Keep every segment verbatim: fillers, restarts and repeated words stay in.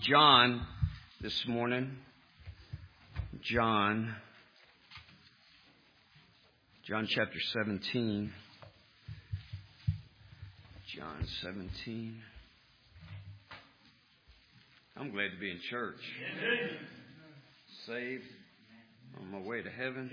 John this morning. John. John chapter seventeen. John seventeen. I'm glad to be in church. Saved. On my way to heaven.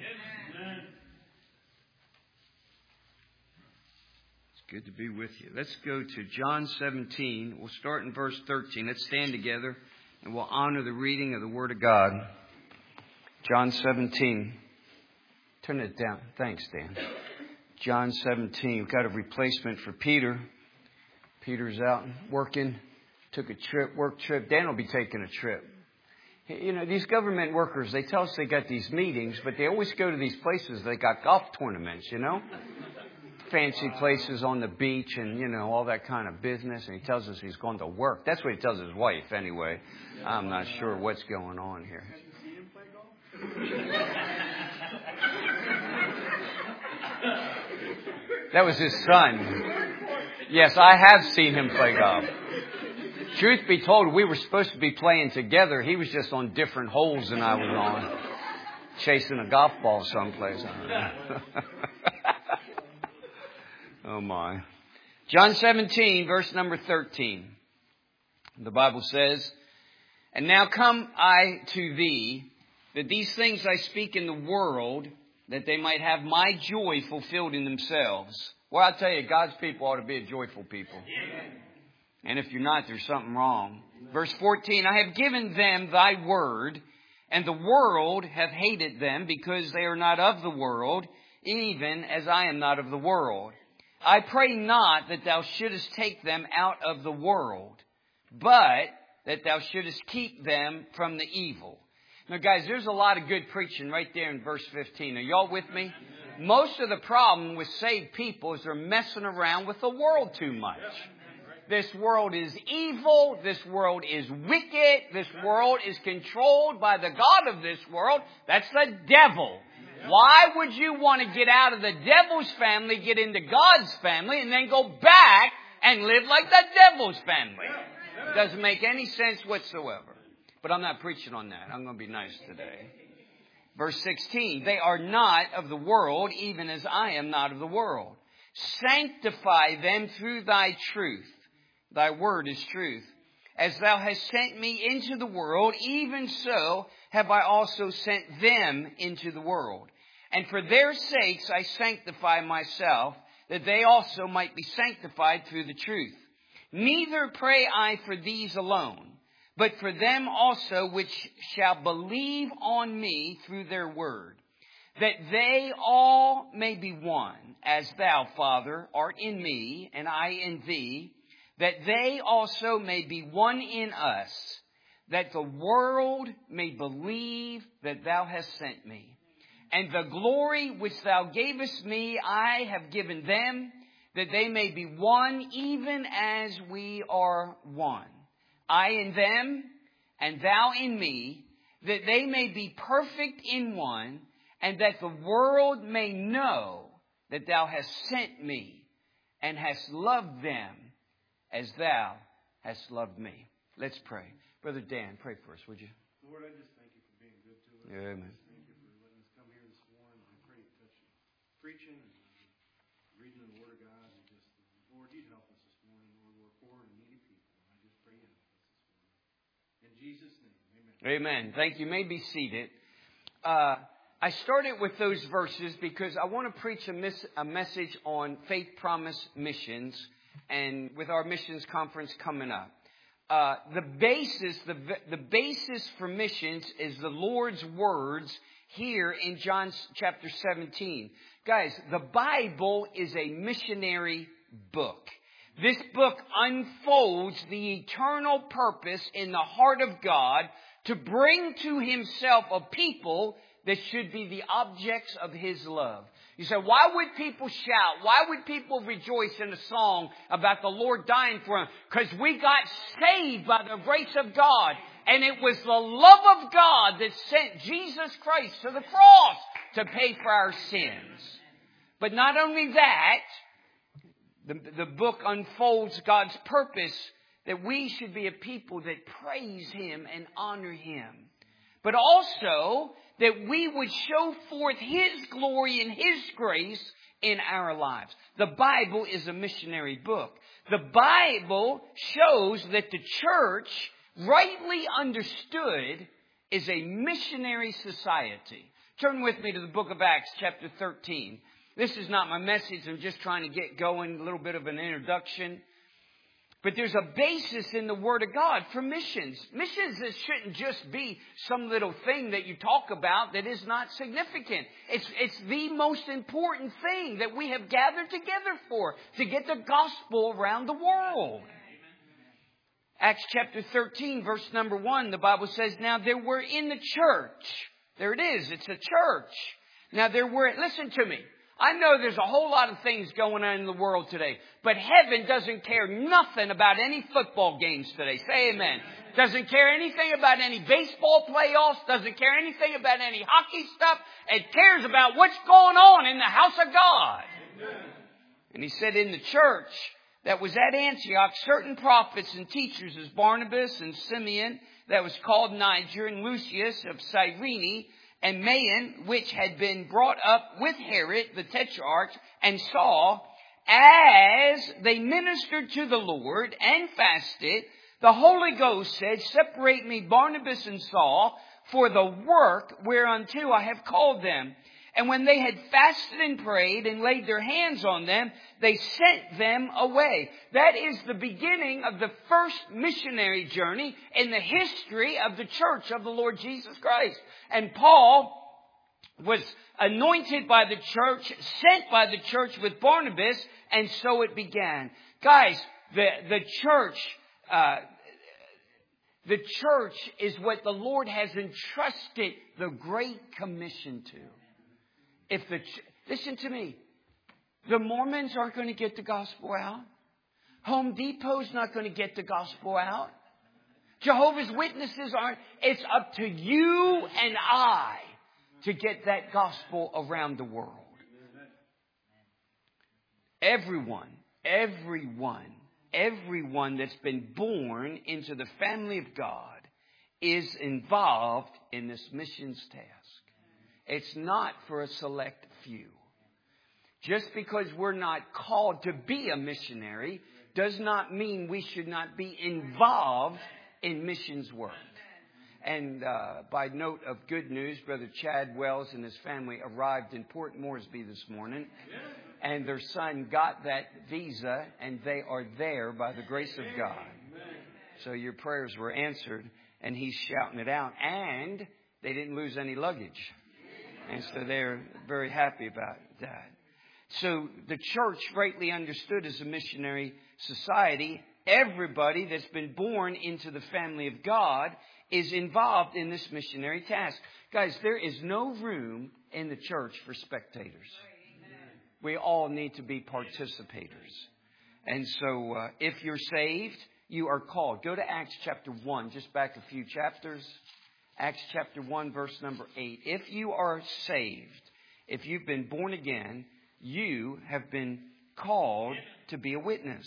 Good to be with you. Let's go to John seventeen. We'll start in verse thirteen. Let's stand together and we'll honor the reading of the Word of God. John seventeen. Turn it down. Thanks, Dan. John seventeen. We've got a replacement for Peter. Peter's out working. Took a trip, work trip. Dan will be taking a trip. You know, these government workers, they tell us they got these meetings, but they always go to these places. They got golf tournaments, you know. Fancy places on the beach and, you know, all that kind of business. And he tells us he's going to work. That's what he tells his wife anyway. I'm not sure what's going on here. That was his son. Yes, I have seen him play golf. Truth be told, we were supposed to be playing together. He was just on different holes than I was on. Chasing a golf ball someplace. Oh my. John seventeen, verse number thirteen. The Bible says, "And now come I to thee, that these things I speak in the world, that they might have my joy fulfilled in themselves." Well, I'll tell you, God's people ought to be a joyful people. And if you're not, there's something wrong. Verse fourteen, "I have given them thy word, and the world have hated them, because they are not of the world, even as I am not of the world. I pray not that thou shouldest take them out of the world, but that thou shouldest keep them from the evil." Now, guys, there's a lot of good preaching right there in verse fifteen. Are y'all with me? Most of the problem with saved people is they're messing around with the world too much. This world is evil. This world is wicked. This world is controlled by the God of this world. That's the devil. Why would you want to get out of the devil's family, get into God's family, and then go back and live like the devil's family? It doesn't make any sense whatsoever. But I'm not preaching on that. I'm going to be nice today. Verse sixteen, "They are not of the world, even as I am not of the world. Sanctify them through thy truth. Thy word is truth. As thou hast sent me into the world, even so have I also sent them into the world. And for their sakes I sanctify myself, that they also might be sanctified through the truth. Neither pray I for these alone, but for them also which shall believe on me through their word, that they all may be one, as thou, Father, art in me, and I in thee, that they also may be one in us, that the world may believe that thou hast sent me. And the glory which thou gavest me I have given them, that they may be one, even as we are one. I in them, and thou in me, that they may be perfect in one, and that the world may know that thou hast sent me, and hast loved them as thou hast loved me." Let's pray. Brother Dan, pray for us, would you? Lord, I just thank you for being good to us. Yeah, amen. Thank you for letting us come here this morning. I pray you touch preaching and reading the Word of God. And just, Lord, you'd help us this morning. Lord, we're poor and needy people. And I just pray you help us this morning. In Jesus' name, amen. Amen. Thank you. You may be seated. Uh, I started with those verses because I want to preach a, mis- a message on Faith Promise Missions, and with our missions conference coming up. Uh, the basis, the, the basis for missions is the Lord's words here in John chapter seventeen. Guys, the Bible is a missionary book. This book unfolds the eternal purpose in the heart of God to bring to himself a people that should be the objects of his love. You say, why would people shout? Why would people rejoice in a song about the Lord dying for them? Because we got saved by the grace of God. And it was the love of God that sent Jesus Christ to the cross to pay for our sins. But not only that, the, the book unfolds God's purpose that we should be a people that praise Him and honor Him. But also that we would show forth His glory and His grace in our lives. The Bible is a missionary book. The Bible shows that the church, rightly understood, is a missionary society. Turn with me to the book of Acts, chapter thirteen. This is not my message. I'm just trying to get going, a little bit of an introduction. But there's a basis in the Word of God for missions. Missions shouldn't just be some little thing that you talk about that is not significant. It's, it's the most important thing that we have gathered together for, to get the gospel around the world. Acts chapter thirteen, verse number one, the Bible says, now there were in the church, there it is, it's a church. Now there were, listen to me, I know there's a whole lot of things going on in the world today, but heaven doesn't care nothing about any football games today. Say amen. Doesn't care anything about any baseball playoffs, doesn't care anything about any hockey stuff. It cares about what's going on in the house of God. Amen. And he said in the church that was at Antioch, certain prophets and teachers as Barnabas and Simeon, that was called Niger, and Lucius of Cyrene, and Maon, which had been brought up with Herod the Tetrarch, and Saul, as they ministered to the Lord and fasted, the Holy Ghost said, separate me Barnabas and Saul for the work whereunto I have called them. And when they had fasted and prayed and laid their hands on them, they sent them away. That is the beginning of the first missionary journey in the history of the church of the Lord Jesus Christ. And Paul was anointed by the church, sent by the church with Barnabas, and so it began. Guys, the, the church, uh, the church is what the Lord has entrusted the Great Commission to. If the, listen to me, the Mormons aren't going to get the gospel out. Home Depot's not going to get the gospel out. Jehovah's Witnesses aren't. It's up to you and I to get that gospel around the world. Everyone, everyone, everyone that's been born into the family of God is involved in this missions task. It's not for a select few. Just because we're not called to be a missionary does not mean we should not be involved in missions work. And uh, by note of good news, Brother Chad Wells and his family arrived in Port Moresby this morning. And their son got that visa, and they are there by the grace of God. So your prayers were answered, and he's shouting it out. And they didn't lose any luggage. And so they're very happy about that. So the church, rightly understood as a missionary society, everybody that's been born into the family of God is involved in this missionary task. Guys, there is no room in the church for spectators. We all need to be participators. And so uh, if you're saved, you are called. Go to Acts chapter one, just back a few chapters. Acts chapter one, verse number eight. If you are saved, if you've been born again, you have been called to be a witness.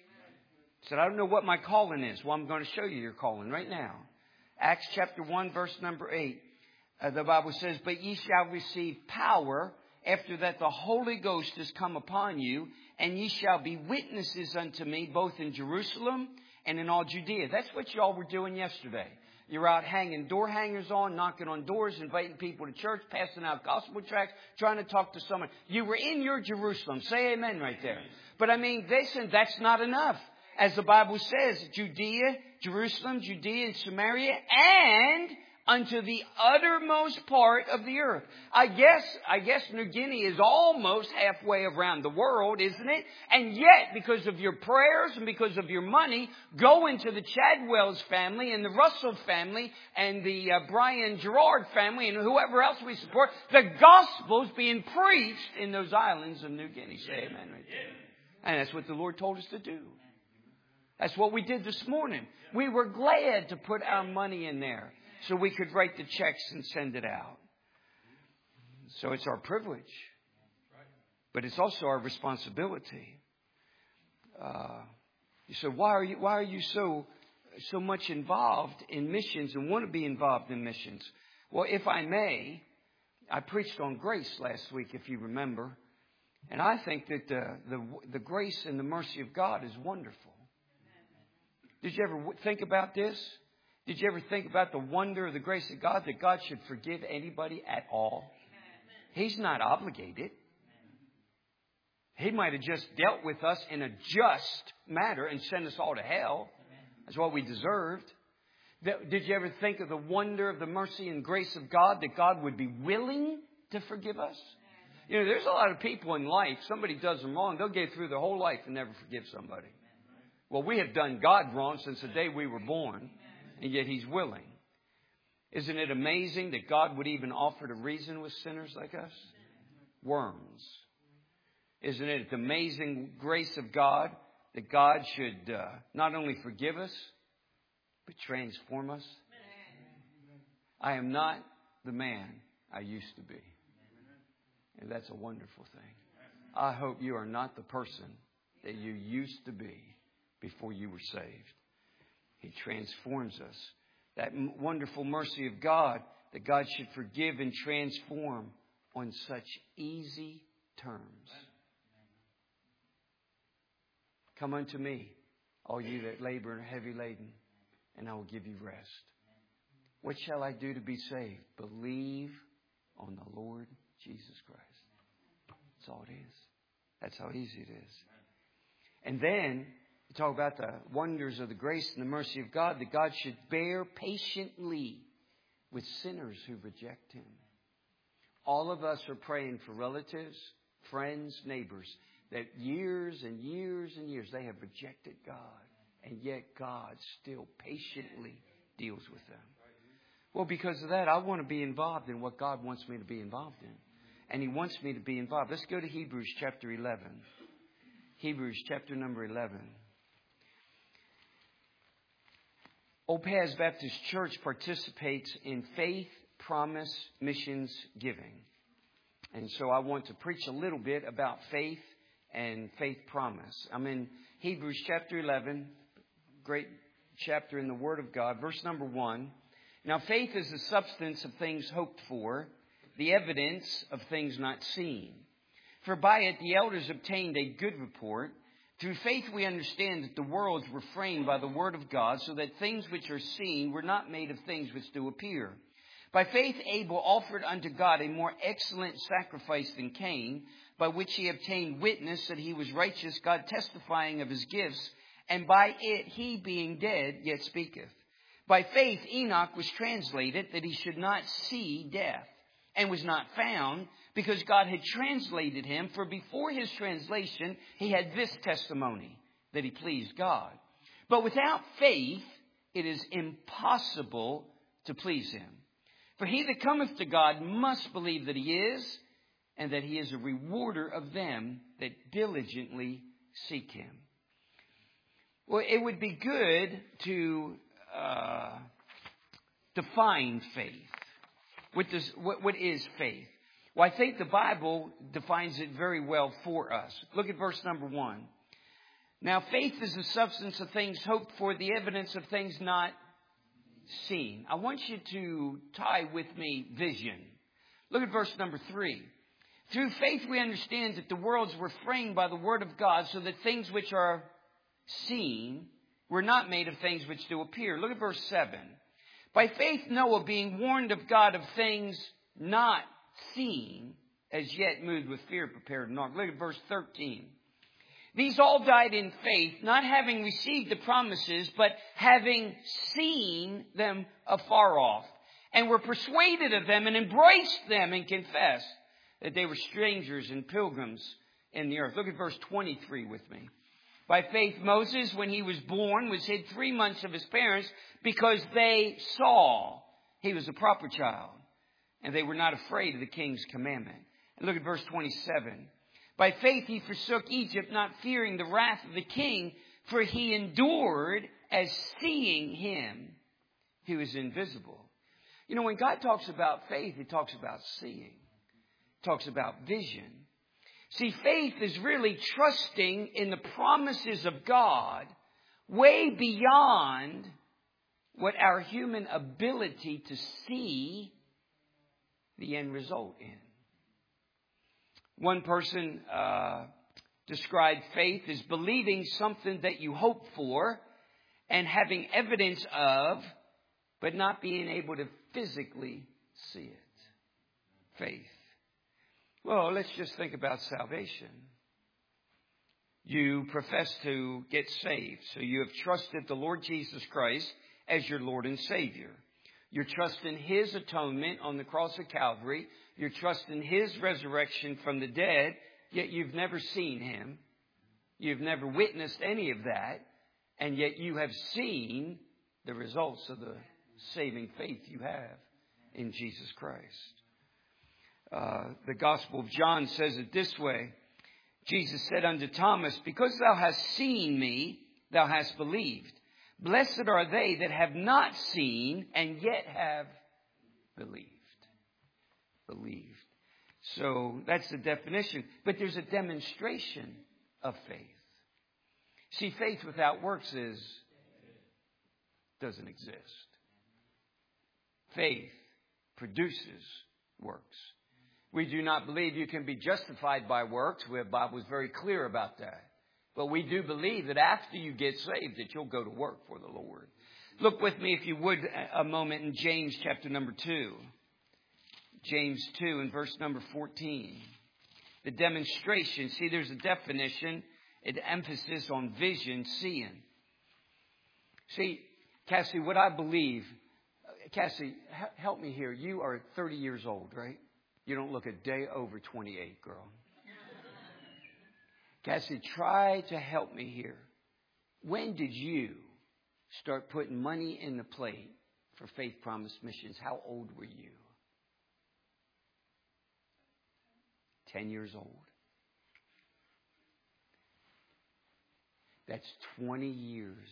He said, I don't know what my calling is. Well, I'm going to show you your calling right now. Acts chapter one, verse number eight. Uh, the Bible says, but ye shall receive power after that the Holy Ghost has come upon you, and ye shall be witnesses unto me both in Jerusalem and in all Judea. That's what y'all were doing yesterday. You're out hanging door hangers on, knocking on doors, inviting people to church, passing out gospel tracts, trying to talk to someone. You were in your Jerusalem. Say amen right there. But I mean, listen, that's not enough. As the Bible says, Judea, Jerusalem, Judea and Samaria, and unto the uttermost part of the earth. I guess, I guess New Guinea is almost halfway around the world, isn't it? And yet, because of your prayers and because of your money, go into the Chadwells family and the Russell family and the uh, Brian Gerard family and whoever else we support. The gospel's being preached in those islands of New Guinea. Say amen right there. And that's what the Lord told us to do. That's what we did this morning. We were glad to put our money in there so we could write the checks and send it out. So it's our privilege. But it's also our responsibility. Uh, You say, why are you, why are you so, so much involved in missions and want to be involved in missions? Well, if I may, I preached on grace last week, if you remember. And I think that the, the, the grace and the mercy of God is wonderful. Did you ever think about this? Did you ever think about the wonder of the grace of God, that God should forgive anybody at all? He's not obligated. He might have just dealt with us in a just matter and sent us all to hell. That's what we deserved. Did you ever think of the wonder of the mercy and grace of God, that God would be willing to forgive us? You know, there's a lot of people in life, somebody does them wrong, they'll get through their whole life and never forgive somebody. Well, we have done God wrong since the day we were born, and yet He's willing. Isn't it amazing that God would even offer to reason with sinners like us? Worms. Isn't it the amazing grace of God that God should uh, not only forgive us, but transform us? I am not the man I used to be. And that's a wonderful thing. I hope you are not the person that you used to be before you were saved. He transforms us. That wonderful mercy of God, that God should forgive and transform on such easy terms. Come unto me, all you that labor and are heavy laden, and I will give you rest. What shall I do to be saved? Believe on the Lord Jesus Christ. That's all it is. That's how easy it is. And then you talk about the wonders of the grace and the mercy of God, that God should bear patiently with sinners who reject Him. All of us are praying for relatives, friends, neighbors, that years and years and years they have rejected God. And yet God still patiently deals with them. Well, because of that, I want to be involved in what God wants me to be involved in. And He wants me to be involved. Let's go to Hebrews chapter eleven. Hebrews chapter number eleven. Old Paz Baptist Church participates in faith, promise, missions, giving. And so I want to preach a little bit about faith and faith promise. I'm in Hebrews chapter eleven, great chapter in the Word of God, verse number one. Now faith is the substance of things hoped for, the evidence of things not seen. For by it the elders obtained a good report. Through faith we understand that the worlds were framed by the word of God, so that things which are seen were not made of things which do appear. By faith Abel offered unto God a more excellent sacrifice than Cain, by which he obtained witness that he was righteous, God testifying of his gifts, and by it he being dead yet speaketh. By faith Enoch was translated, that he should not see death, and was not found, because God had translated him. For before his translation he had this testimony, that he pleased God. But without faith it is impossible to please Him. For he that cometh to God must believe that He is, and that He is a rewarder of them that diligently seek Him. Well, it would be good to uh, define faith. What, does, what, what is faith? Well, I think the Bible defines it very well for us. Look at verse number one. Now, faith is the substance of things hoped for, the evidence of things not seen. I want you to tie with me vision. Look at verse number three. Through faith we understand that the worlds were framed by the word of God, so that things which are seen were not made of things which do appear. Look at verse seven. By faith Noah, being warned of God of things not seen, as yet moved with fear, prepared an ark. Look at verse thirteen. These all died in faith, not having received the promises, but having seen them afar off, and were persuaded of them, and embraced them, and confessed that they were strangers and pilgrims in the earth. Look at verse twenty-three with me. By faith Moses, when he was born, was hid three months of his parents, because they saw he was a proper child, and they were not afraid of the king's commandment. And look at verse twenty-seven. By faith he forsook Egypt, not fearing the wrath of the king, for he endured as seeing him who is invisible. You know, when God talks about faith, He talks about seeing. He talks about vision. See, faith is really trusting in the promises of God way beyond what our human ability to see the end result in. One person uh, described faith as believing something that you hope for and having evidence of, but not being able to physically see it. Faith. Well, let's just think about salvation. You profess to get saved, so you have trusted the Lord Jesus Christ as your Lord and Savior. You're trusting His atonement on the cross of Calvary. You're trusting His resurrection from the dead, yet you've never seen Him. You've never witnessed any of that, and yet you have seen the results of the saving faith you have in Jesus Christ. Uh, the Gospel of John says it this way. Jesus said unto Thomas, because thou hast seen me, thou hast believed. Blessed are they that have not seen and yet have believed. Believed. So that's the definition. But there's a demonstration of faith. See, faith without works is doesn't exist. Faith produces works. We do not believe you can be justified by works. The Bible is very clear about that. But we do believe that after you get saved, that you'll go to work for the Lord. Look with me, if you would, a moment in James chapter number two. James two and verse number fourteen. The demonstration. See, there's a definition, an emphasis on vision, seeing. See, Cassie, what I believe, Cassie, help me here. You are thirty years old, right? You don't look a day over twenty-eight, girl. Cassie, try to help me here. When did you start putting money in the plate for Faith Promise Missions? How old were you? Ten years old. That's twenty years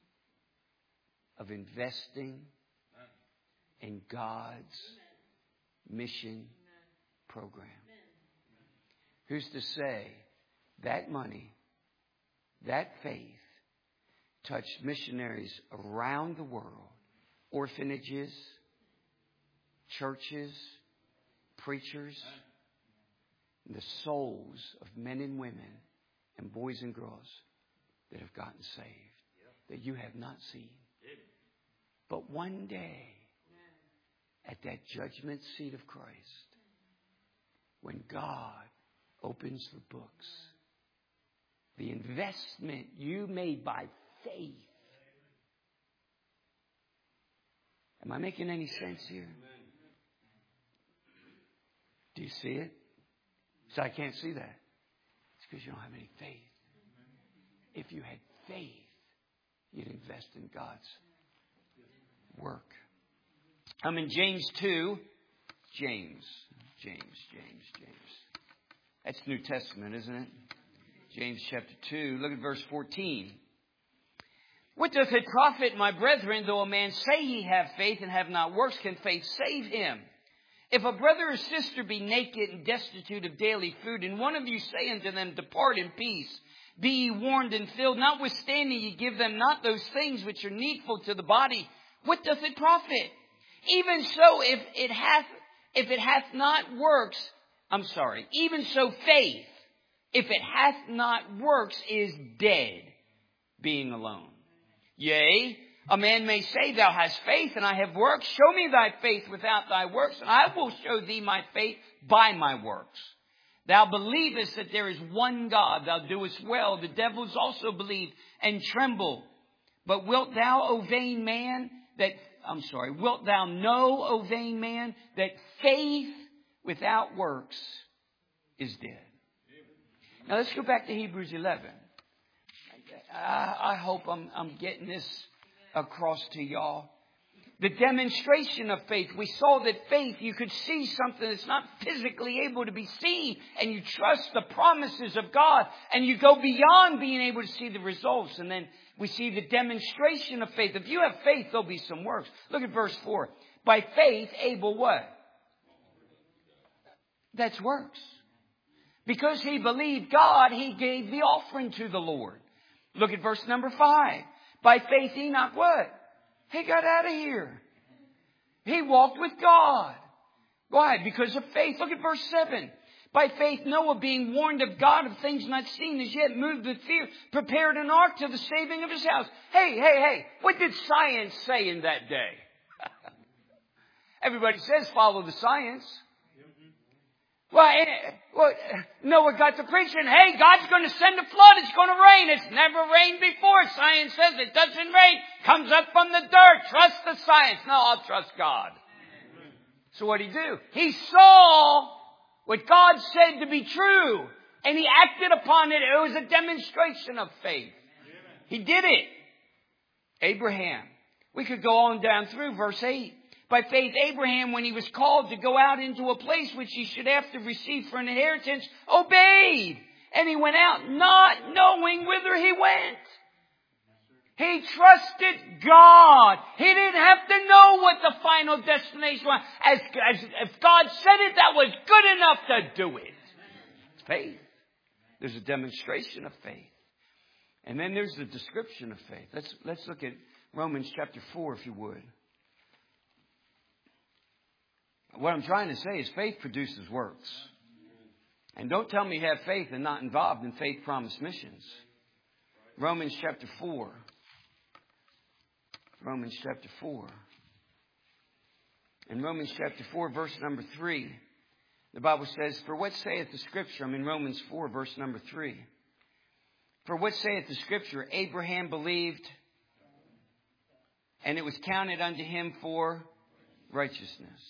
of investing in God's mission program. Who's to say that money, that faith, touched missionaries around the world, orphanages, churches, preachers, and the souls of men and women and boys and girls that have gotten saved, that you have not seen. But one day, at that judgment seat of Christ, when God opens the books, the investment you made by faith. Am I making any sense here? Do you see it? So I can't see that. It's because you don't have any faith. If you had faith, you'd invest in God's work. I'm in James two. James. James, James, James. That's New Testament, isn't it? James chapter two. Look at verse fourteen. What doth it profit, my brethren, though a man say he have faith and have not works, can faith save him? If a brother or sister be naked and destitute of daily food, and one of you say unto them, depart in peace, be ye warmed and filled, notwithstanding ye give them not those things which are needful to the body, what doth it profit? Even so, if it hath, if it hath not works, I'm sorry, even so faith, if it hath not works, is dead, being alone. Yea, a man may say, thou hast faith, and I have works. Show me thy faith without thy works, and I will show thee my faith by my works. Thou believest that there is one God, thou doest well. The devils also believe and tremble. But wilt thou, O vain man, that, I'm sorry, wilt thou know, O vain man, that faith without works is dead? Now let's go back to Hebrews eleven. I, I hope I'm, I'm getting this across to y'all. The demonstration of faith. We saw that faith, you could see something that's not physically able to be seen, and you trust the promises of God, and you go beyond being able to see the results. And then we see the demonstration of faith. If you have faith, there'll be some works. Look at verse four. By faith, Abel what? That's works. Because he believed God, he gave the offering to the Lord. Look at verse number five. By faith, Enoch what? He got out of here. He walked with God. Why? Because of faith. Look at verse seven. By faith, Noah, being warned of God of things not seen as yet, moved with fear, prepared an ark to the saving of his house. Hey, hey, hey, what did science say in that day? Everybody says follow the science. Well, well, Noah got to preaching, hey, God's going to send a flood. It's going to rain. It's never rained before. Science says it doesn't rain. Comes up from the dirt. Trust the science. No, I'll trust God. So what did he do? He saw what God said to be true, and he acted upon it. It was a demonstration of faith. He did it. Abraham. We could go on down through verse eight. By faith, Abraham, when he was called to go out into a place which he should after receive for an inheritance, obeyed. And he went out not knowing whither he went. He trusted God. He didn't have to know what the final destination was. As, as if God said it, that was good enough to do it. It's faith. There's a demonstration of faith. And then there's the description of faith. Let's, let's look at Romans chapter four, if you would. What I'm trying to say is faith produces works. And don't tell me you have faith and not involved in faith promise missions. Romans chapter four. Romans chapter four. In Romans chapter four, verse number three, the Bible says, for what saith the Scripture? I'm in Romans four, verse number three. For what saith the Scripture? Abraham believed, and it was counted unto him for righteousness.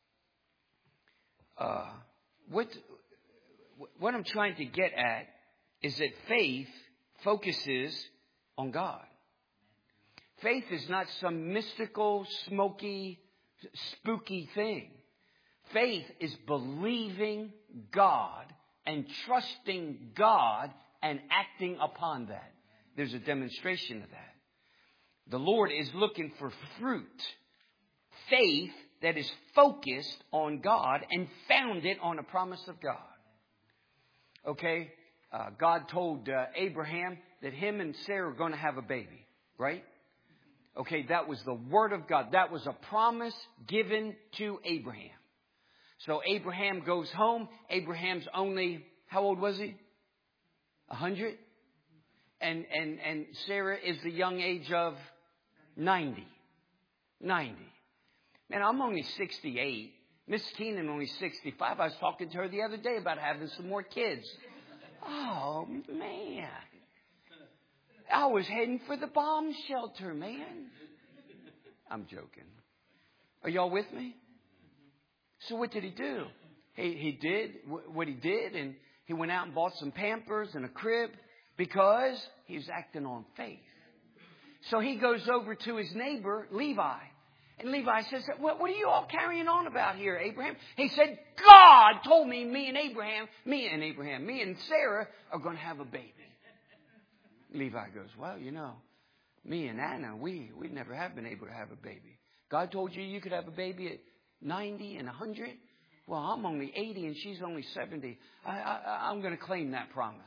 Uh, what, what I'm trying to get at is that faith focuses on God. Faith is not some mystical, smoky, spooky thing. Faith is believing God and trusting God and acting upon that. There's a demonstration of that. The Lord is looking for fruit. Faith that is focused on God and founded on a promise of God. Okay? Uh, God told uh, Abraham that him and Sarah were going to have a baby. Right? Okay, that was the word of God. That was a promise given to Abraham. So Abraham goes home. Abraham's only, how old was he? A hundred? And, and, and Sarah is the young age of ninety. ninety. Man, I'm only sixty-eight. Miss Keenan only sixty-five. I was talking to her the other day about having some more kids. Oh, man. I was heading for the bomb shelter, man. I'm joking. Are y'all with me? So what did he do? He, he did what he did, and he went out and bought some Pampers and a crib because he was acting on faith. So he goes over to his neighbor, Levi. And Levi says, what, what are you all carrying on about here, Abraham? He said, God told me, me and Abraham, me and Abraham, me and Sarah are going to have a baby. Levi goes, well, you know, me and Anna, we, we never have been able to have a baby. God told you you could have a baby at ninety and one hundred. Well, I'm only eighty and she's only seventy. I, I, I'm going to claim that promise.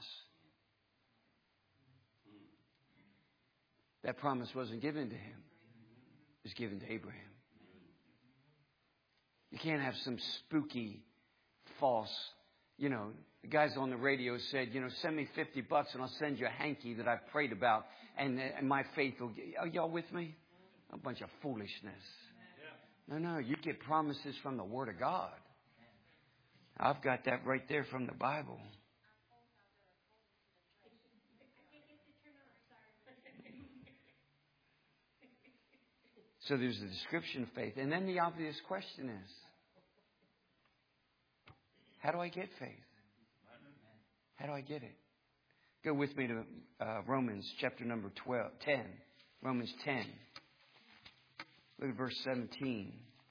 That promise wasn't given to him. It was given to Abraham. You can't have some spooky, false, you know, the guys on the radio said, you know, send me fifty bucks and I'll send you a hanky that I've prayed about and, and my faith will get, are y'all with me? A bunch of foolishness. No, no, you get promises from the Word of God. I've got that right there from the Bible. So there's the description of faith. And then the obvious question is, how do I get faith? How do I get it? Go with me to uh, Romans chapter number twelve, ten. Romans ten. Look at verse seventeen.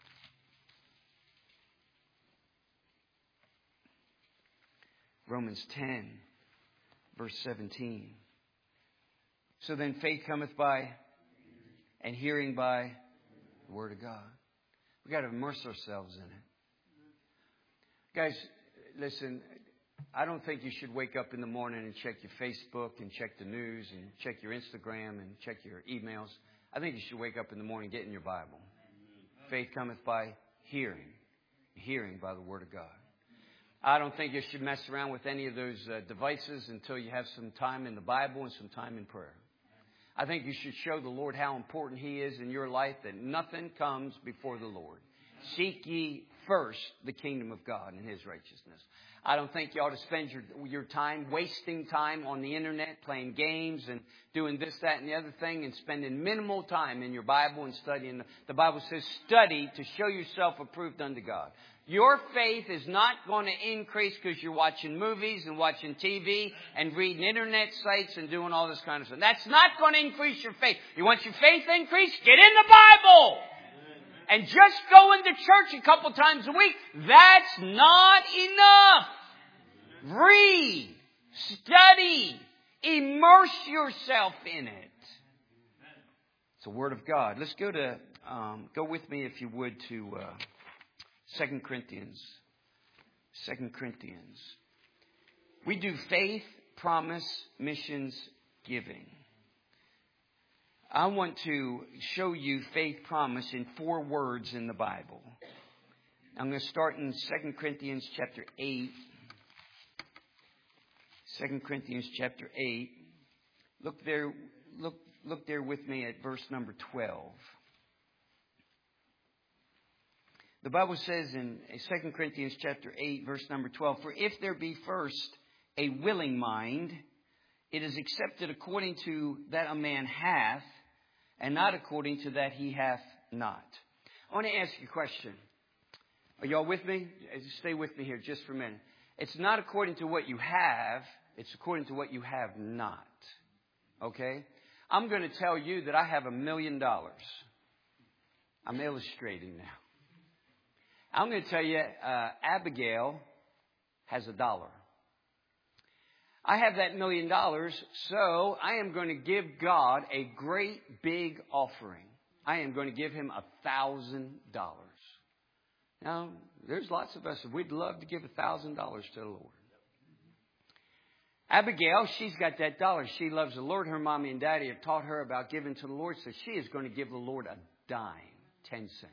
Romans ten, verse seventeen. So then faith cometh by, and hearing by the Word of God. We've got to immerse ourselves in it. Guys, listen, I don't think you should wake up in the morning and check your Facebook and check the news and check your Instagram and check your emails. I think you should wake up in the morning, get in your Bible. Faith cometh by hearing, hearing by the Word of God. I don't think you should mess around with any of those uh, devices until you have some time in the Bible and some time in prayer. I think you should show the Lord how important He is in your life, that nothing comes before the Lord. Seek ye first the kingdom of God and His righteousness. I don't think you ought to spend your, your time wasting time on the internet, playing games and doing this, that, and the other thing, and spending minimal time in your Bible and studying. The Bible says, study to show yourself approved unto God. Your faith is not going to increase because you're watching movies and watching T V and reading internet sites and doing all this kind of stuff. That's not going to increase your faith. You want your faith increased? Get in the Bible! And just going to church a couple times a week, that's not enough. Read, study, immerse yourself in it. It's the Word of God. Let's go to, um, go with me if you would to uh, Second Corinthians. Second Corinthians. We do faith, promise, missions, giving. I want to show you faith promise in four words in the Bible. I'm going to start in Second Corinthians chapter eight. Second Corinthians chapter eight. Look there, look, look there with me at verse number twelve. The Bible says in Second Corinthians chapter eight, verse number twelve, for if there be first a willing mind, it is accepted according to that a man hath, and not according to that he hath not. I want to ask you a question. Are y'all with me? Stay with me here just for a minute. It's not according to what you have. It's according to what you have not. Okay? I'm going to tell you that I have a million dollars. I'm illustrating now. I'm going to tell you, uh, Abigail has a dollar. I have that million dollars, so I am going to give God a great big offering. I am going to give Him a thousand dollars. Now, there's lots of us, we'd love to give a thousand dollars to the Lord. Abigail, she's got that dollar. She loves the Lord. Her mommy and daddy have taught her about giving to the Lord, so she is going to give the Lord a dime, ten cents.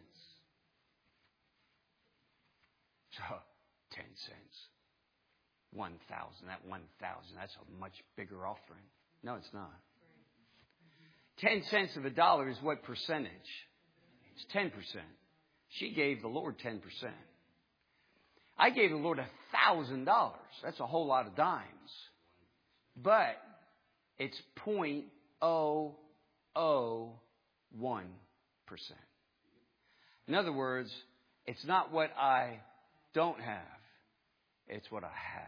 So, ten cents. One thousand. That one thousand, that's a much bigger offering. No, it's not. Ten cents of a dollar is what percentage? It's ten percent. She gave the Lord ten percent. I gave the Lord a thousand dollars. That's a whole lot of dimes. But it's point oh oh one percent. In other words, it's not what I don't have. It's what I have.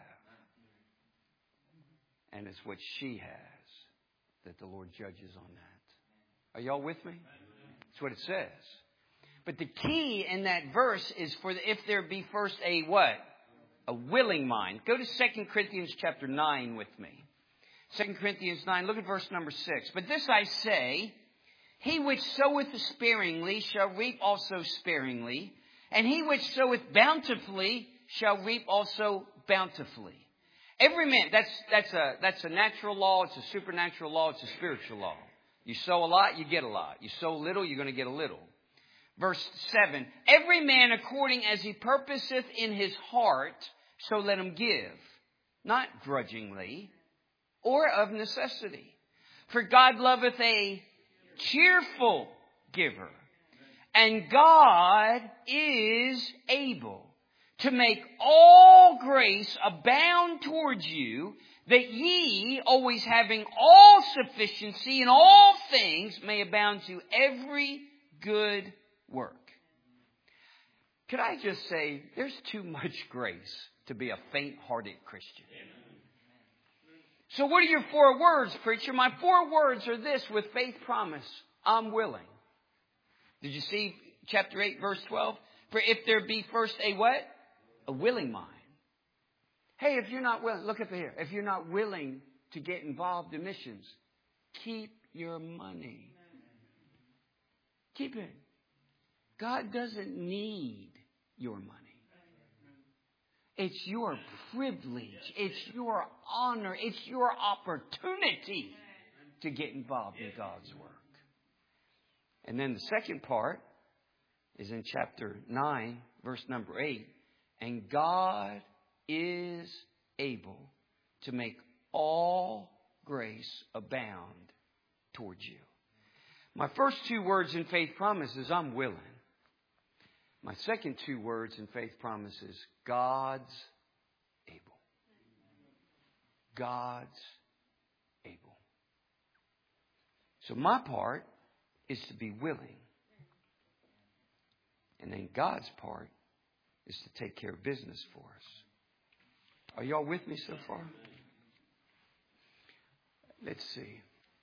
And it's what she has that the Lord judges on that. Are y'all with me? That's what it says. But the key in that verse is for the, if there be first a what? A willing mind. Go to Second Corinthians chapter nine with me. Second Corinthians nine, look at verse number six. But this I say, he which soweth sparingly shall reap also sparingly, and he which soweth bountifully shall reap also bountifully. Every man, that's that's a that's a natural law, it's a supernatural law, it's a spiritual law. You sow a lot, you get a lot. You sow little, you're going to get a little. Verse seven, every man according as he purposeth in his heart, so let him give, not grudgingly or of necessity. For God loveth a cheerful giver, and God is able to make all grace abound towards you, that ye, always having all sufficiency in all things, may abound to every good work. Could I just say, there's too much grace to be a faint-hearted Christian. So what are your four words, preacher? My four words are this with faith promise. I'm willing. Did you see chapter eight, verse twelve? For if there be first a what? A willing mind. Hey, if you're not willing, look up here. If you're not willing to get involved in missions, keep your money. Keep it. God doesn't need your money. It's your privilege. It's your honor. It's your opportunity to get involved in God's work. And then the second part is in chapter nine, verse number eight. And God is able to make all grace abound towards you. My first two words in faith promise is I'm willing. My second two words in faith promise is God's able. God's able. So my part is to be willing. And then God's part is to take care of business for us. Are y'all with me so far? Let's see.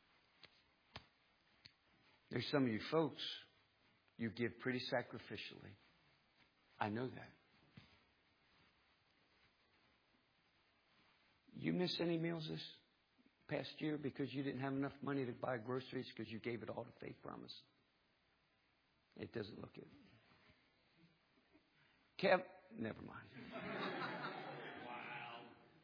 There's some of you folks, you give pretty sacrificially. I know that. You miss any meals this past year because you didn't have enough money to buy groceries because you gave it all to Faith Promise? It doesn't look it. Kev, never mind. Wow.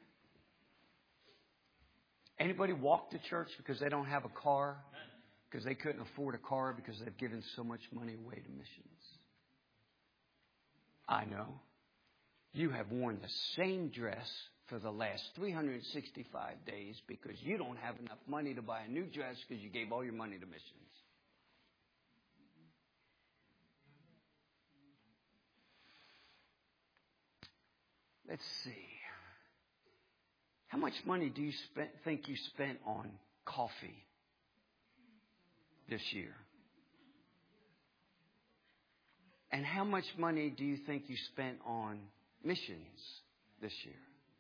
Anybody walk to church because they don't have a car? Because they couldn't afford a car because they've given so much money away to missions. I know. You have worn the same dress for the last three hundred sixty-five days because you don't have enough money to buy a new dress because you gave all your money to missions. Let's see. How much money do you spend, think you spent on coffee this year? And how much money do you think you spent on missions this year?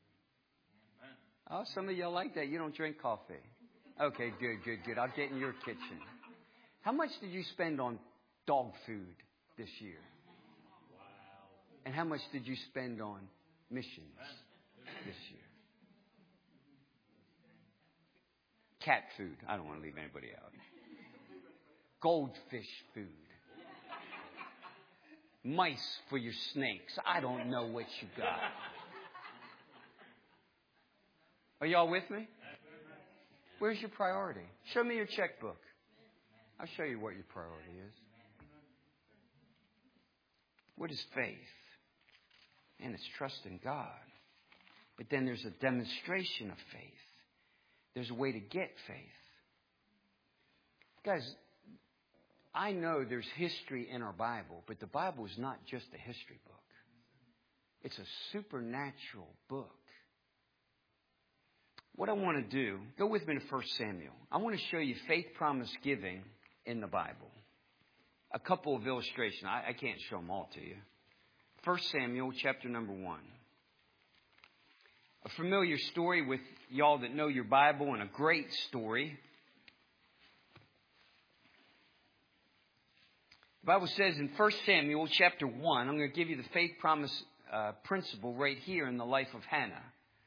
Oh, some of y'all like that. You don't drink coffee. Okay, good, good, good. I'll get in your kitchen. How much did you spend on dog food this year? And how much did you spend on missions this year? Cat food. I don't want to leave anybody out. Goldfish food. Mice for your snakes. I don't know what you got. Are y'all with me? Where's your priority? Show me your checkbook. I'll show you what your priority is. What is faith? And it's trust in God. But then there's a demonstration of faith. There's a way to get faith. Guys, I know there's history in our Bible, but the Bible is not just a history book. It's a supernatural book. What I want to do, go with me to First Samuel. I want to show you faith promise giving in the Bible. A couple of illustrations. I, I can't show them all to you. First Samuel chapter number one. A familiar story with y'all that know your Bible, and a great story. The Bible says in First Samuel chapter one, I'm going to give you the faith promise uh, principle right here in the life of Hannah.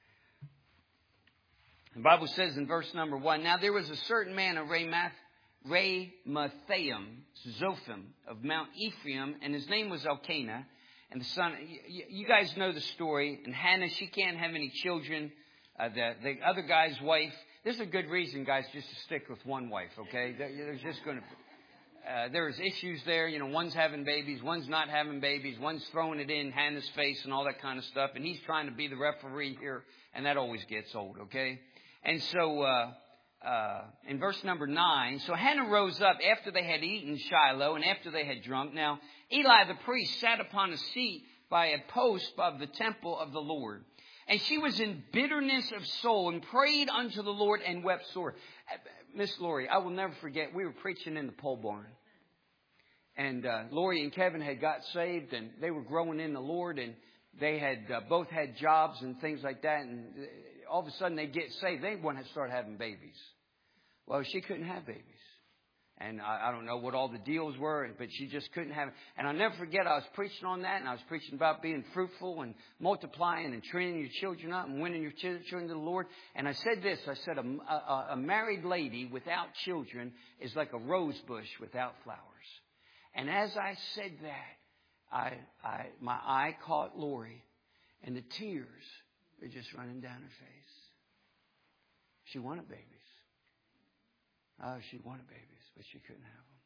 The Bible says in verse number one, now there was a certain man of Ramath, Ramathaim, Zophim of Mount Ephraim, and his name was Elkanah. And the son, you guys know the story. And Hannah, she can't have any children. Uh, the, the other guy's wife, there's a good reason, guys, just to stick with one wife, okay? There's just going to, uh, there's issues there. You know, one's having babies, one's not having babies, one's throwing it in Hannah's face and all that kind of stuff. And he's trying to be the referee here, and that always gets old, okay? And so, uh, uh, in verse number nine, so Hannah rose up after they had eaten Shiloh and after they had drunk. Now, Eli the priest sat upon a seat by a post of the temple of the Lord. And she was in bitterness of soul and prayed unto the Lord and wept sore. Miss Lori, I will never forget, we were preaching in the pole barn. And uh, Lori and Kevin had got saved, and they were growing in the Lord, and they had uh, both had jobs and things like that. And all of a sudden they get saved. They want to start having babies. Well, she couldn't have babies. And I, I don't know what all the deals were, but she just couldn't have. And I'll never forget, I was preaching on that, and I was preaching about being fruitful and multiplying and training your children up and winning your children to the Lord. And I said this, I said, a, a, a married lady without children is like a rose bush without flowers. And as I said that, I, I my eye caught Lori. And the tears are just running down her face. She wanted babies. Oh, she wanted babies, but she couldn't have them.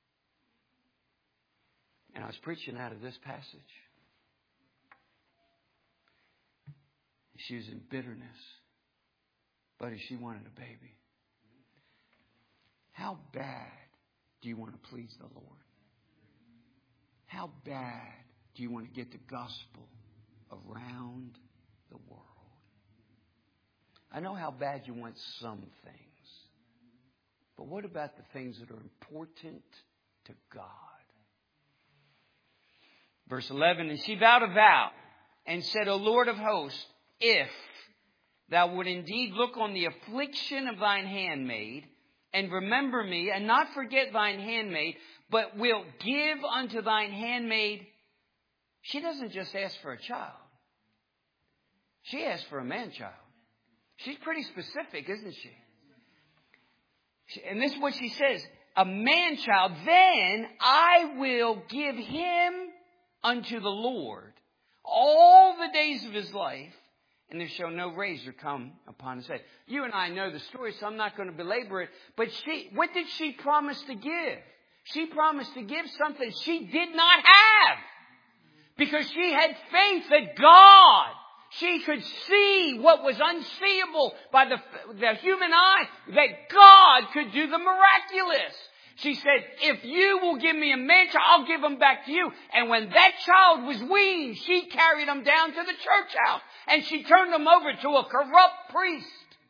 And I was preaching out of this passage. She was in bitterness. Buddy, she wanted a baby. How bad do you want to please the Lord? How bad do you want to get the gospel around the world? I know how bad you want some things. But what about the things that are important to God? Verse eleven, and she vowed a vow and said, O Lord of hosts, if thou would indeed look on the affliction of thine handmaid, and remember me, and not forget thine handmaid, but wilt give unto thine handmaid. She doesn't just ask for a child. She asks for a man-child. She's pretty specific, isn't she? she? And this is what she says. A man-child, then I will give him unto the Lord all the days of his life, and there shall no razor come upon his head. You and I know the story, so I'm not going to belabor it. But she, what did she promise to give? She promised to give something she did not have. Because she had faith that God, she could see what was unseeable by the, the human eye, that God could do the miraculous. She said, if you will give me a man child, I'll give him back to you. And when that child was weaned, she carried him down to the church house. And she turned him over to a corrupt priest.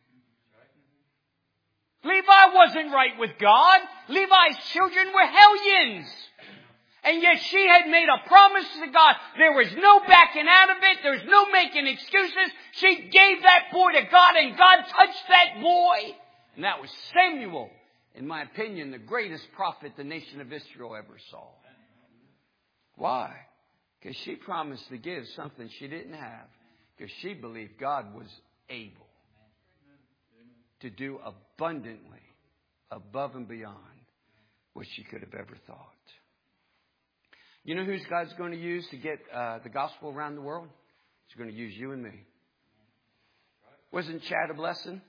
Levi wasn't right with God. Levi's children were hellions. And yet she had made a promise to God. There was no backing out of it. There was no making excuses. She gave that boy to God, and God touched that boy. And that was Samuel. In my opinion, the greatest prophet the nation of Israel ever saw. Why? Because she promised to give something she didn't have. Because she believed God was able to do abundantly, above and beyond what she could have ever thought. You know who God's going to use to get uh, the gospel around the world? He's going to use you and me. Wasn't Chad a blessing?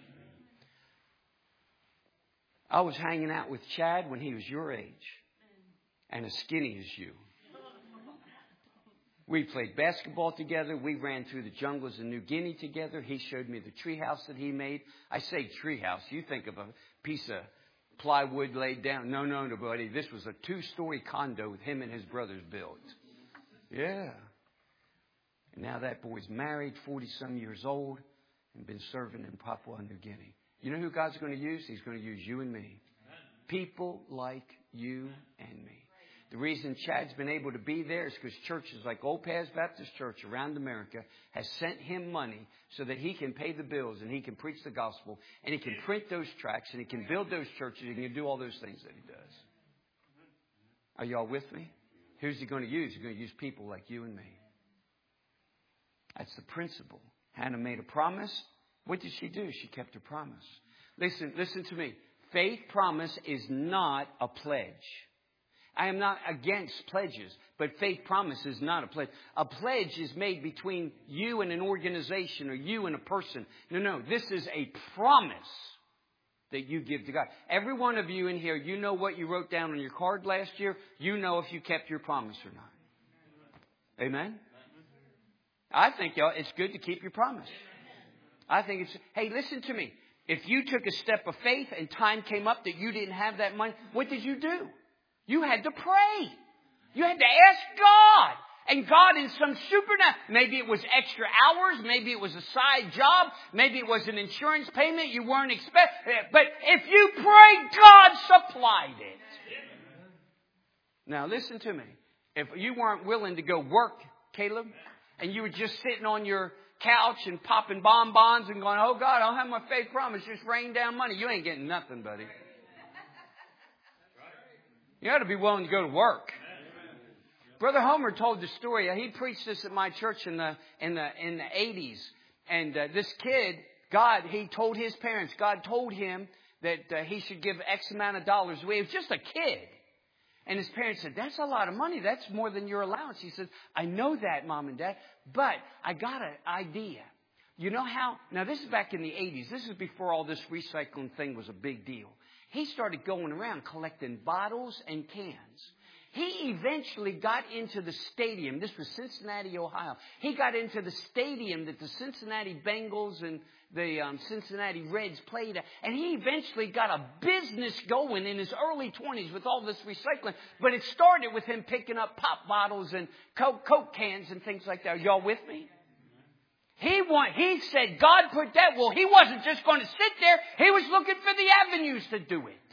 I was hanging out with Chad when he was your age and as skinny as you. We played basketball together. We ran through the jungles of New Guinea together. He showed me the treehouse that he made. I say treehouse. You think of a piece of plywood laid down. No, no, no, buddy. This was a two-story condo with him and his brothers built. Yeah. And now that boy's married, forty-some years old, and been serving in Papua New Guinea. You know who God's going to use? He's going to use you and me. People like you and me. The reason Chad's been able to be there is because churches like Old Paths Baptist Church around America has sent him money so that he can pay the bills and he can preach the gospel and he can print those tracts and he can build those churches and he can do all those things that he does. Are y'all with me? Who's he going to use? He's going to use people like you and me. That's the principle. Hannah made a promise. What did she do? She kept her promise. Listen, listen to me. Faith promise is not a pledge. I am not against pledges, but faith promise is not a pledge. A pledge is made between you and an organization or you and a person. No, no, this is a promise that you give to God. Every one of you in here, you know what you wrote down on your card last year. You know if you kept your promise or not. Amen? I think y'all, it's good to keep your promise. I think it's, hey, listen to me. If you took a step of faith and time came up that you didn't have that money, what did you do? You had to pray. You had to ask God. And God in some supernatural, maybe it was extra hours, maybe it was a side job, maybe it was an insurance payment you weren't expecting. But if you prayed, God supplied it. Now listen to me. If you weren't willing to go work, Caleb, and you were just sitting on your couch and popping bonbons and going, oh God, I'll have my faith promise, just rain down money. You ain't getting nothing, buddy. You ought to be willing to go to work. Brother Homer told the story. He preached this at my church in the in the in the eighties. And uh, this kid, God, he told his parents, God told him that uh, he should give X amount of dollars away. He was just a kid. And his parents said, that's a lot of money. That's more than your allowance. He said, I know that, Mom and Dad, but I got an idea. You know how, now this is back in the eighties. This is before all this recycling thing was a big deal. He started going around collecting bottles and cans. He eventually got into the stadium. This was Cincinnati, Ohio. He got into the stadium that the Cincinnati Bengals and the um, Cincinnati Reds played at. And he eventually got a business going in his early twenties with all this recycling. But it started with him picking up pop bottles and Coke, Coke cans and things like that. Are y'all with me? He want, he said God put that. Well, he wasn't just going to sit there. He was looking for the avenues to do it.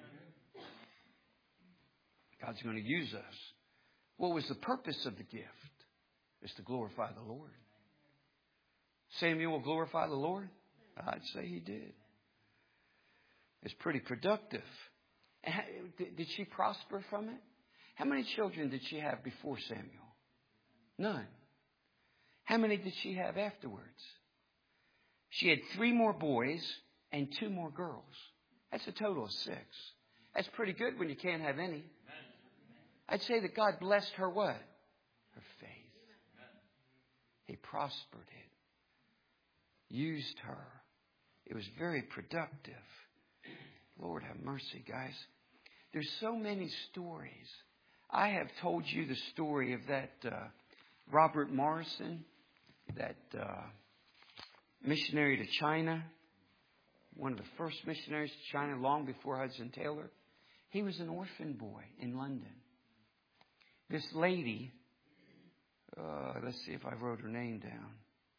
God's going to use us. What was the purpose of the gift? It's to glorify the Lord. Samuel will glorify the Lord? I'd say he did. It's pretty productive. Did she prosper from it? How many children did she have before Samuel? None. How many did she have afterwards? She had three more boys and two more girls. That's a total of six. That's pretty good when you can't have any. I'd say that God blessed her what? Her faith. He prospered it. Used her. It was very productive. Lord have mercy, guys. There's so many stories. I have told you the story of that uh, Robert Morrison, that uh, missionary to China, one of the first missionaries to China long before Hudson Taylor. He was an orphan boy in London. This lady, uh, let's see if I wrote her name down.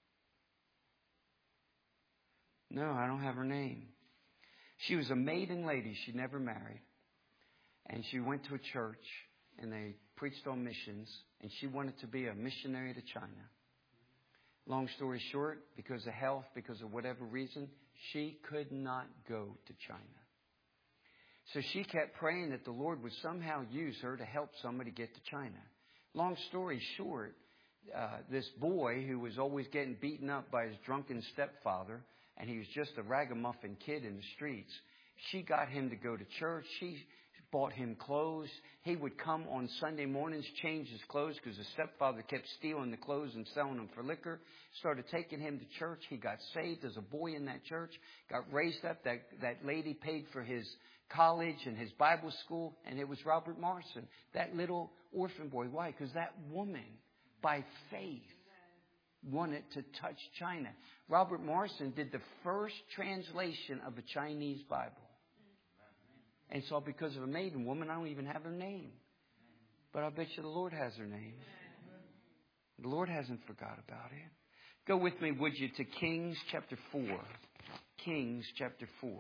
No, I don't have her name. She was a maiden lady. She never married. And she went to a church and they preached on missions. And she wanted to be a missionary to China. Long story short, because of health, because of whatever reason, she could not go to China. So she kept praying that the Lord would somehow use her to help somebody get to China. Long story short, uh, this boy who was always getting beaten up by his drunken stepfather, and he was just a ragamuffin kid in the streets, she got him to go to church. She bought him clothes. He would come on Sunday mornings, change his clothes because the stepfather kept stealing the clothes and selling them for liquor. Started taking him to church. He got saved as a boy in that church. Got raised up. That, that lady paid for his college and his Bible school. And it was Robert Morrison, that little orphan boy. Why? Because that woman, by faith, wanted to touch China. Robert Morrison did the first translation of a Chinese Bible. And so because of a maiden woman, I don't even have her name. But I bet you the Lord has her name. The Lord hasn't forgot about it. Go with me, would you, to Kings chapter four. Kings chapter four.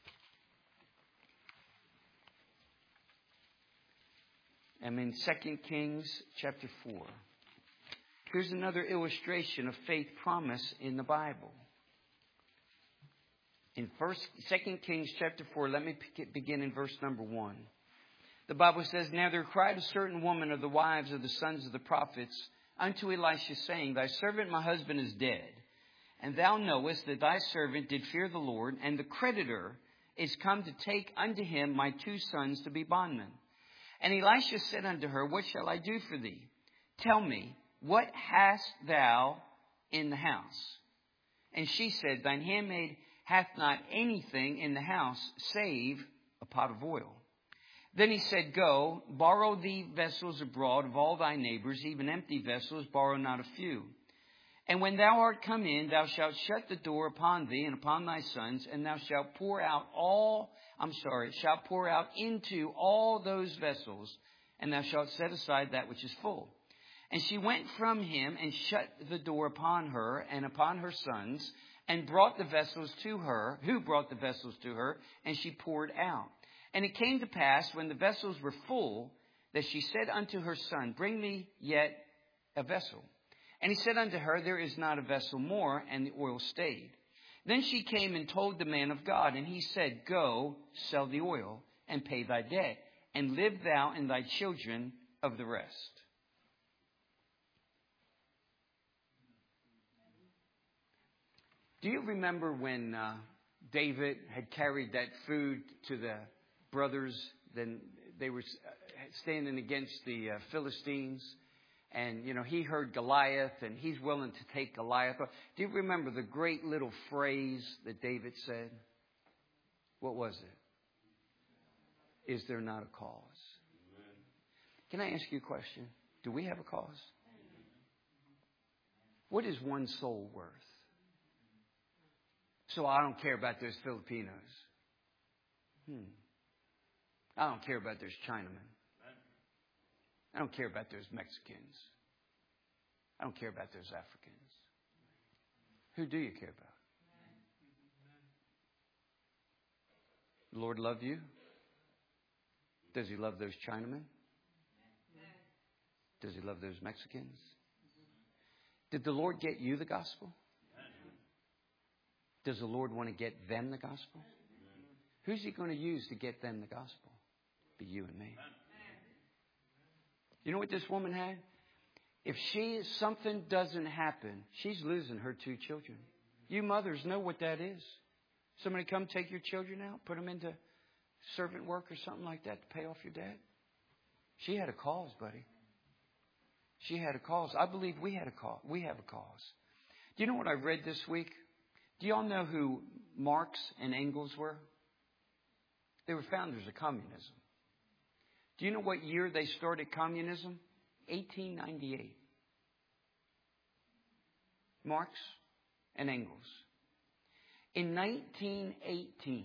I'm in Second Kings chapter four. Here's another illustration of faith promise in the Bible. In First, Second Kings chapter four, let me begin in verse number one. The Bible says, Now there cried a certain woman of the wives of the sons of the prophets unto Elisha, saying, Thy servant my husband is dead, and thou knowest that thy servant did fear the Lord, and the creditor is come to take unto him my two sons to be bondmen. And Elisha said unto her, What shall I do for thee? Tell me, what hast thou in the house? And she said, Thine handmaid hath not anything in the house save a pot of oil. Then he said, Go, borrow thee vessels abroad of all thy neighbors, even empty vessels, borrow not a few. And when thou art come in, thou shalt shut the door upon thee and upon thy sons, and thou shalt pour out all, I'm sorry, shalt pour out into all those vessels, and thou shalt set aside that which is full. And she went from him and shut the door upon her and upon her sons, and brought the vessels to her, who brought the vessels to her, and she poured out. And it came to pass, when the vessels were full, that she said unto her son, Bring me yet a vessel. And he said unto her, There is not a vessel more, and the oil stayed. Then she came and told the man of God, and he said, Go, sell the oil, and pay thy debt, and live thou and thy children of the rest. Do you remember when uh, David had carried that food to the brothers? Then they were standing against the uh, Philistines. And, you know, he heard Goliath, and he's willing to take Goliath. Do you remember the great little phrase that David said? What was it? Is there not a cause? Can I ask you a question? Do we have a cause? What is one soul worth? So I don't care about those Filipinos. Hmm. I don't care about those Chinamen. I don't care about those Mexicans. I don't care about those Africans. Who do you care about? The Lord love you? Does He love those Chinamen? Does He love those Mexicans? Did the Lord get you the gospel? Does the Lord want to get them the gospel? Who's He going to use to get them the gospel? Be you and me. You know what this woman had? If she something doesn't happen, she's losing her two children. You mothers know what that is. Somebody come take your children out, put them into servant work or something like that to pay off your debt. She had a cause, buddy. She had a cause. I believe we had a cause. We have a cause. Do you know what I read this week? Do you all know who Marx and Engels were? They were founders of communism. Do you know what year they started communism? eighteen ninety-eight. Marx and Engels. In nineteen eighteen,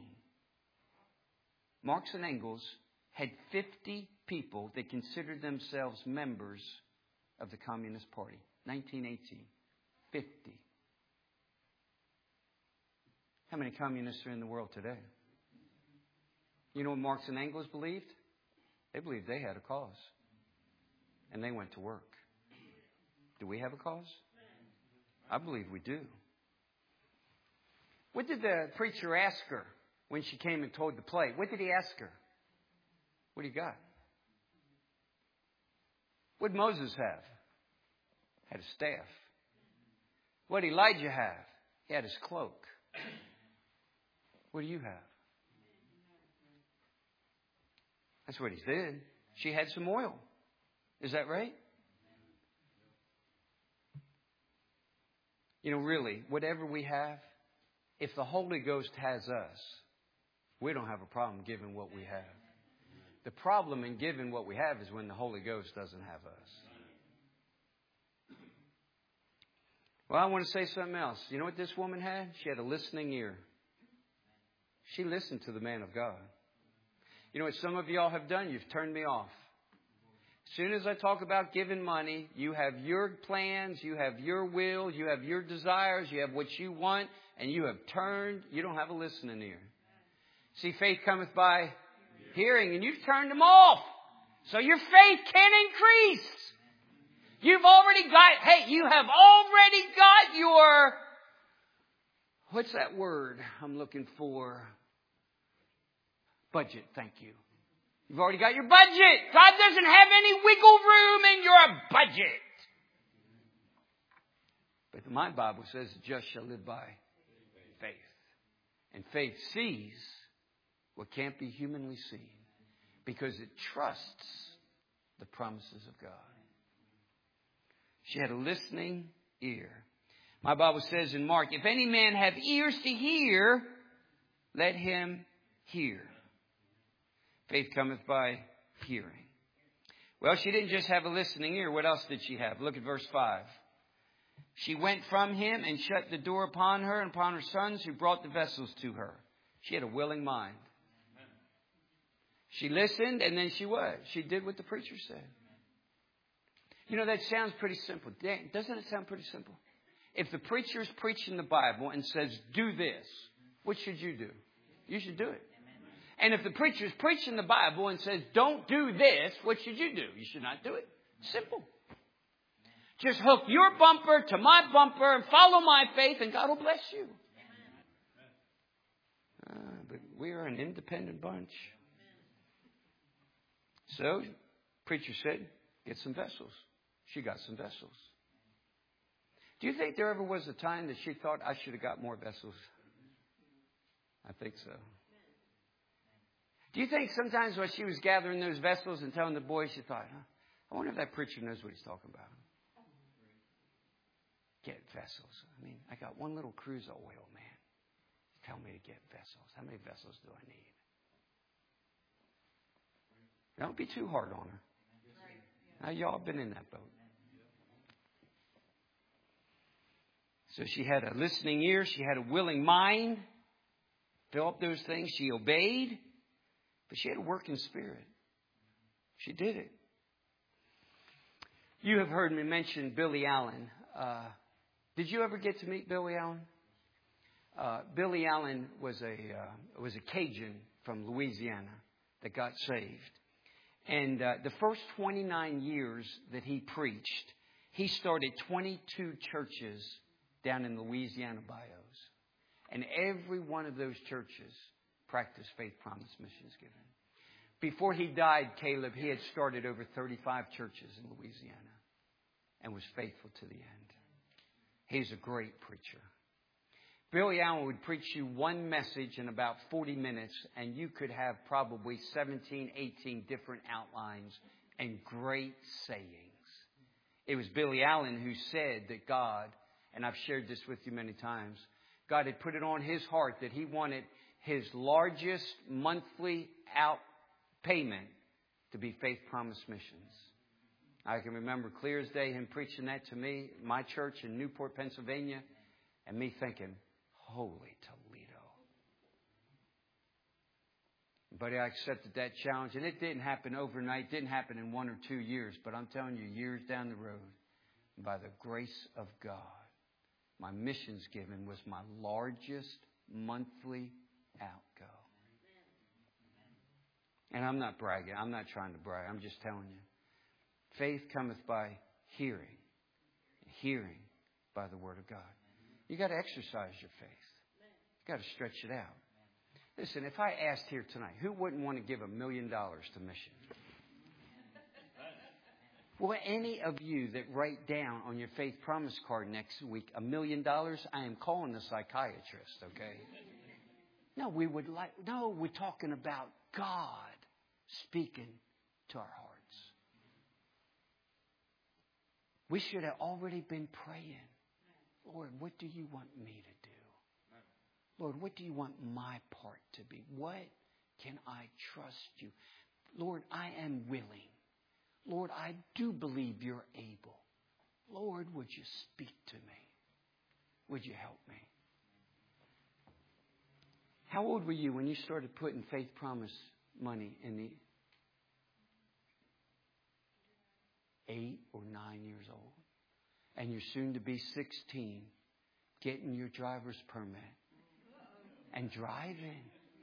Marx and Engels had fifty people that considered themselves members of the Communist Party. nineteen eighteen. fifty. How many communists are in the world today? You know what Marx and Engels believed? They believed they had a cause. And they went to work. Do we have a cause? I believe we do. What did the preacher ask her when she came and told the play? What did he ask her? What do you got? What did Moses have? Had a staff. What did Elijah have? He had his cloak. What do you have? That's what he said. She had some oil. Is that right? You know, really, whatever we have, if the Holy Ghost has us, we don't have a problem giving what we have. The problem in giving what we have is when the Holy Ghost doesn't have us. Well, I want to say something else. You know what this woman had? She had a listening ear. She listened to the man of God. You know what some of y'all have done? You've turned me off. As soon as I talk about giving money, you have your plans, you have your will, you have your desires, you have what you want, and you have turned. You don't have a listening ear. See, faith cometh by hearing, and you've turned them off. So your faith can increase. You've already got, hey, you have already got your, what's that word I'm looking for? Budget, thank you. You've already got your budget. God doesn't have any wiggle room in your budget. But my Bible says the just shall live by faith. And faith sees what can't be humanly seen because it trusts the promises of God. She had a listening ear. My Bible says in Mark, if any man have ears to hear, let him hear. Faith cometh by hearing. Well, she didn't just have a listening ear. What else did she have? Look at verse five. She went from him and shut the door upon her and upon her sons who brought the vessels to her. She had a willing mind. She listened and then she what? She did what the preacher said. You know, that sounds pretty simple. Doesn't it sound pretty simple? If the preacher is preaching the Bible and says, do this, what should you do? You should do it. And if the preacher is preaching the Bible and says, don't do this, what should you do? You should not do it. Simple. Just hook your bumper to my bumper and follow my faith and God will bless you. Uh, but we are an independent bunch. So, preacher said, get some vessels. She got some vessels. Do you think there ever was a time that she thought I should have got more vessels? I think so. Do you think sometimes while she was gathering those vessels and telling the boys, she thought, huh, I wonder if that preacher knows what he's talking about? Get vessels. I mean, I got one little cruise of oil, man. Tell me to get vessels. How many vessels do I need? Don't be too hard on her. Now, y'all been in that boat. So she had a listening ear. She had a willing mind. Fill up those things. She obeyed. But she had a working spirit. She did it. You have heard me mention Billy Allen. Uh, did you ever get to meet Billy Allen? Uh, Billy Allen was a uh, was a Cajun from Louisiana that got saved. And uh, the first twenty-nine years that he preached, he started twenty-two churches down in Louisiana bayous. And every one of those churches practiced Faith Promise Missions Given. Before he died, Caleb, he had started over thirty-five churches in Louisiana and was faithful to the end. He's a great preacher. Billy Allen would preach you one message in about forty minutes, and you could have probably seventeen, eighteen different outlines and great sayings. It was Billy Allen who said that God, and I've shared this with you many times, God had put it on his heart that he wanted his largest monthly out payment to be Faith Promise Missions. I can remember clear as day him preaching that to me, my church in Newport, Pennsylvania, and me thinking, holy Toledo. But I accepted that challenge, and it didn't happen overnight, didn't happen in one or two years, but I'm telling you, years down the road, by the grace of God, my missions giving was my largest monthly outgo. And I'm not bragging. I'm not trying to brag. I'm just telling you. Faith cometh by hearing, and hearing by the Word of God. You got to exercise your faith. You got to stretch it out. Listen, if I asked here tonight, who wouldn't want to give a million dollars to mission? Well, any of you that write down on your faith promise card next week a million dollars, I am calling the psychiatrist, okay? No, we would like, no, we're talking about God speaking to our hearts. We should have already been praying. Lord, what do you want me to do? Lord, what do you want my part to be? What can I trust you? Lord, I am willing. Lord, I do believe you're able. Lord, would you speak to me? Would you help me? How old were you when you started putting Faith Promise money in the eight or nine years old? And you're soon to be sixteen, getting your driver's permit and driving.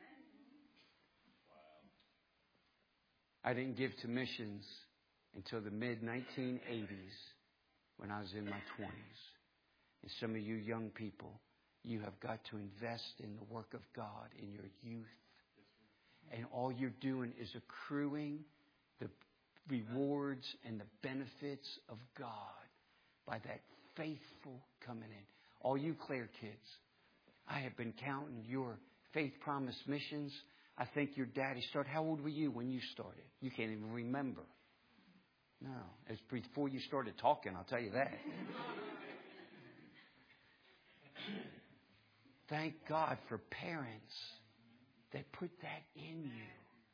I didn't give to missions until the mid nineteen eighties when I was in my twenties. And some of you young people, you have got to invest in the work of God in your youth. And all you're doing is accruing the rewards and the benefits of God by that faithful coming in. All you Claire kids, I have been counting your Faith Promise missions. I think your daddy started. How old were you when you started? You can't even remember. No, it's before you started talking, I'll tell you that. Thank God for parents that put that in you.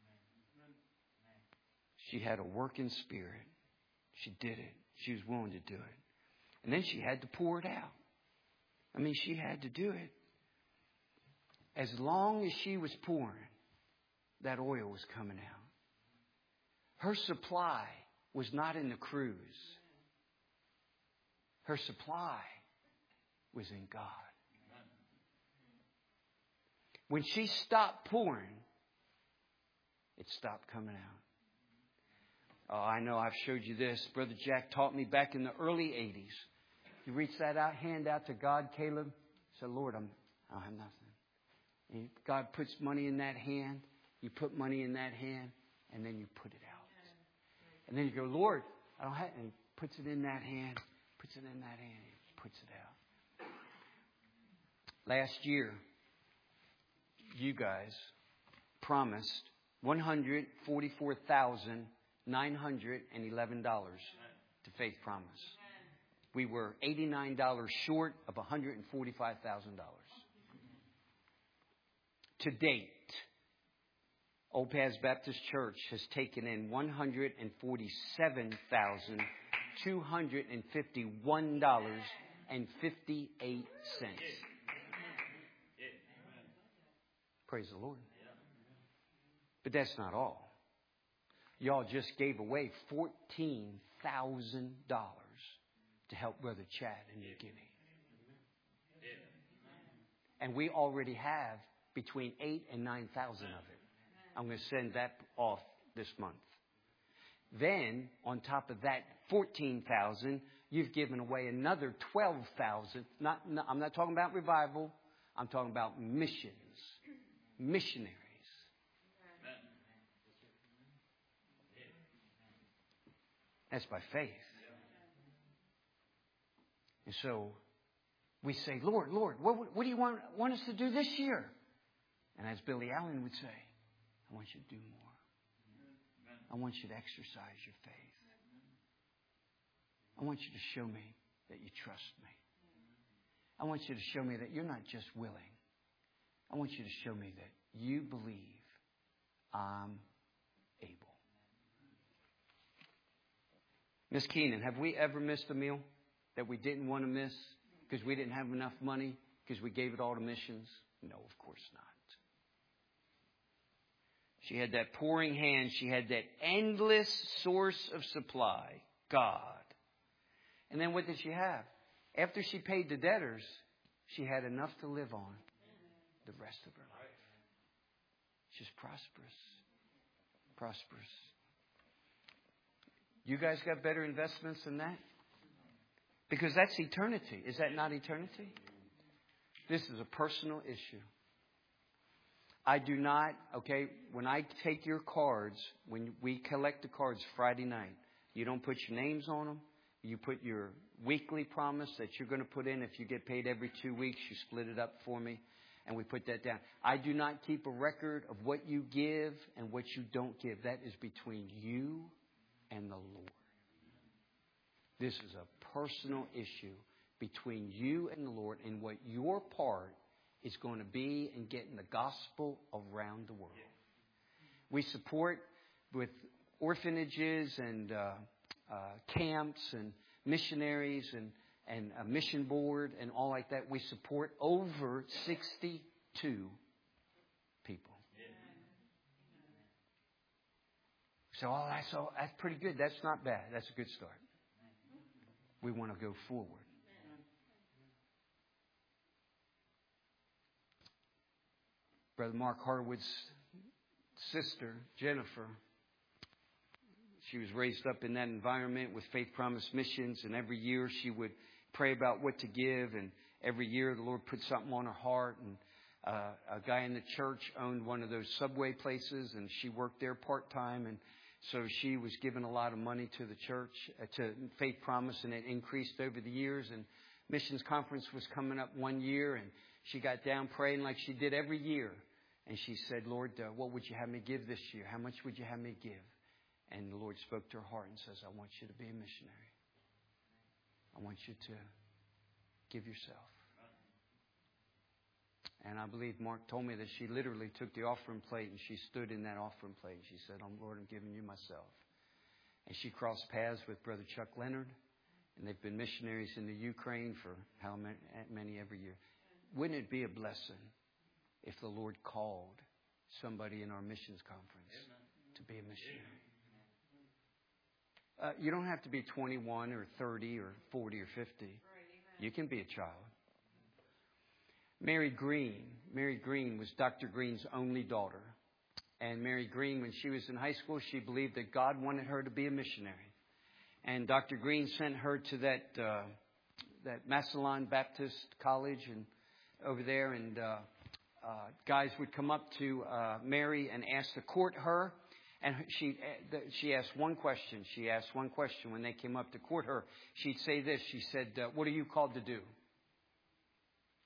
She had a working spirit. She did it. She was willing to do it. And then she had to pour it out. I mean, she had to do it. As long as she was pouring, that oil was coming out. Her supply was not in the cruise. Her supply was in God. When she stopped pouring, it stopped coming out. Oh, I know I've showed you this. Brother Jack taught me back in the early eighties. You reach that out, hand out to God, Caleb. Say, Lord, I'm, I don't have nothing. And God puts money in that hand. You put money in that hand, and then you put it out. And then you go, Lord, I don't have, and he puts it in that hand, puts it in that hand, he puts it out. Last year, you guys promised one hundred forty-four thousand nine hundred eleven dollars to Faith Promise. We were eighty-nine dollars short of one hundred forty-five thousand dollars. To date, Old Paths Baptist Church has taken in one hundred forty-seven thousand two hundred fifty-one dollars and fifty-eight cents. Praise the Lord. But that's not all. Y'all just gave away fourteen thousand dollars to help Brother Chad in New Guinea. And we already have between eight and nine thousand of it. I'm going to send that off this month. Then, on top of that fourteen thousand, you've given away another twelve thousand. Not, not, I'm not talking about revival. I'm talking about missions. Missionaries. That's by faith. And so we say, Lord, Lord, what, what do you want, want us to do this year? And as Billy Allen would say, I want you to do more. I want you to exercise your faith. I want you to show me that you trust me. I want you to show me that you're not just willing. I want you to show me that you believe I'm able. Miss Keenan, have we ever missed a meal that we didn't want to miss because we didn't have enough money because we gave it all to missions? No, of course not. She had that pouring hand. She had that endless source of supply, God. And then what did she have? After she paid the debtors, she had enough to live on the rest of her life. She's prosperous. Prosperous. You guys got better investments than that? Because that's eternity. Is that not eternity? This is a personal issue. I do not, okay, when I take your cards, when we collect the cards Friday night, you don't put your names on them. You put your weekly promise that you're going to put in. If you get paid every two weeks, you split it up for me, and we put that down. I do not keep a record of what you give and what you don't give. That is between you and the Lord. This is a personal issue between you and the Lord, and what your part is going to be in getting the gospel around the world. We support with orphanages and uh, uh, camps and missionaries and, and a mission board and all like that. We support over sixty-two people. So, oh, that's, all, that's pretty good. That's not bad. That's a good start. We want to go forward. Brother Mark Harwood's sister, Jennifer, she was raised up in that environment with Faith Promise Missions, and every year she would pray about what to give, and every year the Lord put something on her heart, and uh, a guy in the church owned one of those Subway places, and she worked there part-time, and so she was giving a lot of money to the church, uh, to Faith Promise, and it increased over the years, and missions conference was coming up one year, and she got down praying like she did every year. And she said, Lord, uh, what would you have me give this year? How much would you have me give? And the Lord spoke to her heart and says, I want you to be a missionary. I want you to give yourself. And I believe Mark told me that she literally took the offering plate and she stood in that offering plate. And she said, oh, Lord, I'm giving you myself. And she crossed paths with Brother Chuck Leonard. And they've been missionaries in the Ukraine for how many every year. Wouldn't it be a blessing if the Lord called somebody in our missions conference to be a missionary? Uh, you don't have to be twenty-one or thirty or forty or fifty. You can be a child. Mary Green. Mary Green was Doctor Green's only daughter. And Mary Green, when she was in high school, she believed that God wanted her to be a missionary. And Doctor Green sent her to that uh, that Massillon Baptist College and over there, and uh, uh, guys would come up to uh, Mary and ask to court her. And she she asked one question. She asked one question when they came up to court her. She'd say this. She said, uh, what are you called to do?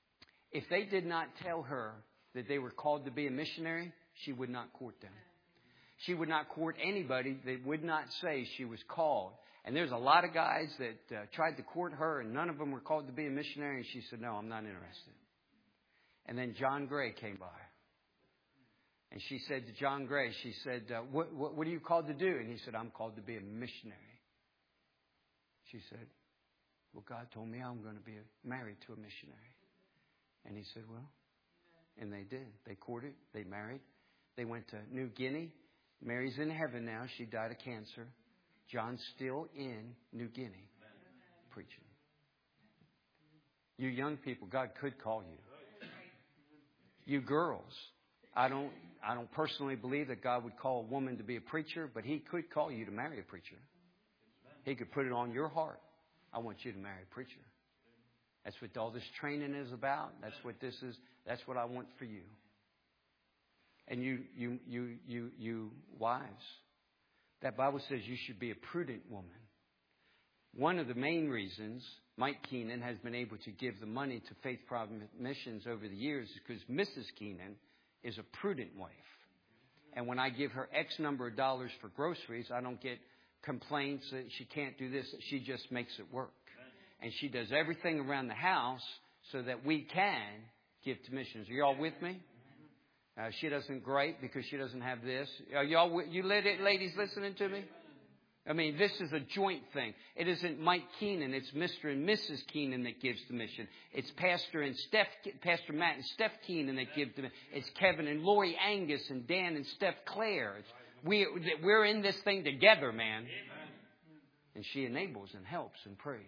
If they did not tell her that they were called to be a missionary, she would not court them. She would not court anybody that would not say she was called. And there's a lot of guys that uh, tried to court her, and none of them were called to be a missionary. And she said, no, I'm not interested. And then John Gray came by. And she said to John Gray, she said, uh, what, what, what are you called to do? And he said, I'm called to be a missionary. She said, well, God told me I'm going to be married to a missionary. And he said, well, and they did. They courted. They married. They went to New Guinea. Mary's in heaven now. She died of cancer. John's still in New Guinea preaching. You young people, God could call you. You girls, I don't, I don't personally believe that God would call a woman to be a preacher, but He could call you to marry a preacher. He could put it on your heart. I want you to marry a preacher. That's what all this training is about. That's what this is. That's what I want for you. And you, you, you, you, you wives, that Bible says you should be a prudent woman. One of the main reasons Mike Keenan has been able to give the money to Faith Providence Missions over the years is because Missus Keenan is a prudent wife. And when I give her X number of dollars for groceries, I don't get complaints that she can't do this. She just makes it work. And she does everything around the house so that we can give to missions. Are y'all with me? Uh, she doesn't gripe because she doesn't have this. Are y'all, you ladies listening to me? I mean, this is a joint thing. It isn't Mike Keenan. It's Mister and Missus Keenan that gives the mission. It's Pastor and Steph, Pastor Matt and Steph Keenan that give the mission. It's Kevin and Lori Angus and Dan and Steph Claire. It's, we, we're in this thing together, man. And she enables and helps and prays.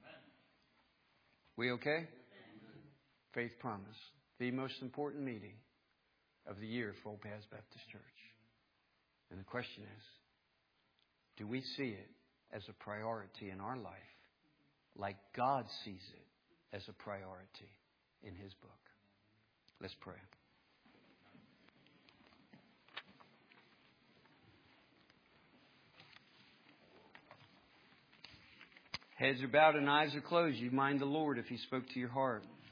We okay? Faith Promise. The most important meeting of the year for Old Paths Baptist Church. And the question is, do we see it as a priority in our life like God sees it as a priority in His book? Let's pray. Heads are bowed and eyes are closed. You mind the Lord if He spoke to your heart.